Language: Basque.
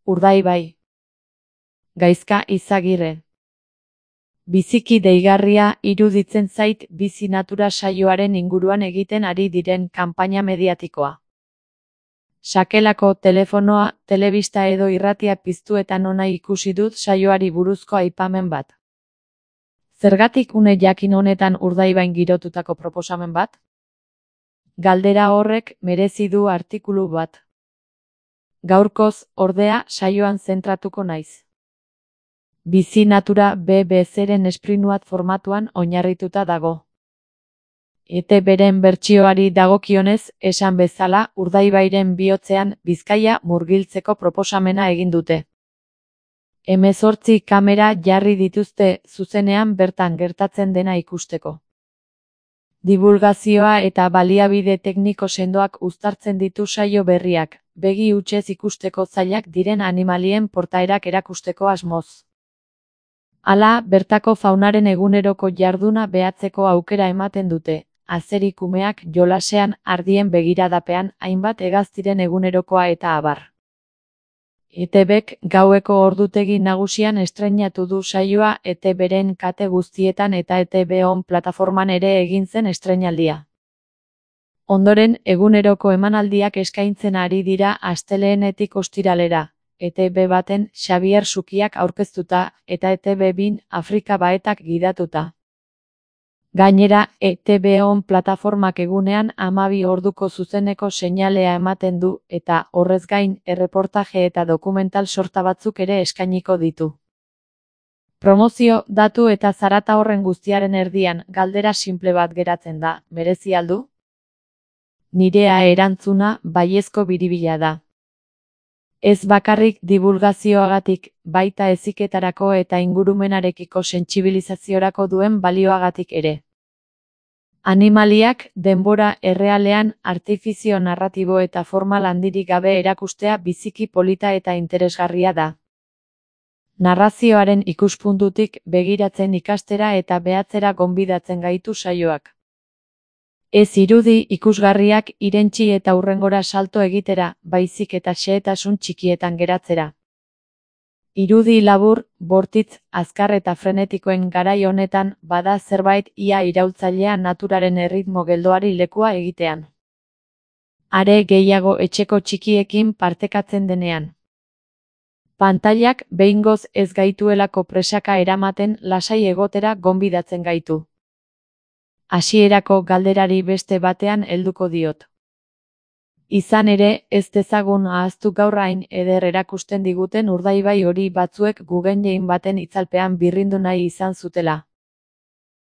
Urdaibai. Gaizka Izagirre. Biziki deigarria iruditzen zait Bizi Natura saioaren inguruan egiten ari diren kanpaina mediatikoa. Sakelako telefonoa, telebista edo irratia piztu eta nona ikusi dut saioari buruzko aipamen bat. Zergatik une jakin honetan Urdaibain girotutako proposamen bat? Galdera horrek merezi du artikulu bat. Gaurkoz, ordea, saioan zentratuko naiz. Bizi Natura BBC-ren esprinuat formatuan oinarrituta dago. ETB-ren bertsioari dagokionez, esan bezala, Urdaibairen bihotzean Bizkaia murgiltzeko proposamena egin dute. 18 kamera jarri dituzte zuzenean bertan gertatzen dena ikusteko. Dibulgazioa eta baliabide tekniko sendoak uztartzen ditu saio berriak, begi hutsez ikusteko zailak diren animalien portaerak erakusteko asmoz. Hala, bertako faunaren eguneroko jarduna behatzeko aukera ematen dute, azerikumeak jolasean, ardien begiradapean, hainbat hegaztiren egunerokoa eta abar. ETBk gaueko ordutegi nagusian estreinatu du saioa ETB-ren kate guztietan eta ETB On plataforman ere egin zen estreinaldia. Ondoren, eguneroko emanaldiak eskaintzen ari dira astelehenetik ostiralera. ETB baten Xabier Sukiak aurkeztuta eta ETB bin Afrika baetak gidatuta. Gainera, ETB On plataformak egunean 12 orduko zuzeneko seinalea ematen du eta, horrez gain, erreportaje eta dokumental sorta batzuk ere eskainiko ditu. Promozio, datu eta zarata horren guztiaren erdian, galdera sinple bat geratzen da, merezi al du? Nirea erantzuna baiezko biribila da. Ez bakarrik dibulgazioagatik, baita heziketarako eta ingurumenarekiko sentsibilizaziorako duen balioagatik ere. Animaliak denbora errealean artifizio narratibo eta formal handirik gabe erakustea biziki polita eta interesgarria da. Narrazioaren ikuspuntutik begiratzen ikastera eta behatzera gonbidatzen gaitu saioak. Ez irudi ikusgarriak irentsi eta hurrengora salto egitera, baizik eta xehetasun txikietan geratzera. Irudi labur, bortitz, azkar eta frenetikoen garai honetan, bada zerbait ia iraultzailea naturaren erritmo geldoari lekua egitean. Are gehiago etxeko txikiekin partekatzen denean. Pantailak behingoz ez gaituelako presaka eramaten lasai egotera gonbidatzen gaitu. Hasierako galderari beste batean helduko diot. Izan ere, ez dezagun ahaztu gaur hain eder erakusten diguten Urdaibai hori batzuek gugenjein baten itzalpean birrindu nahi izan zutela.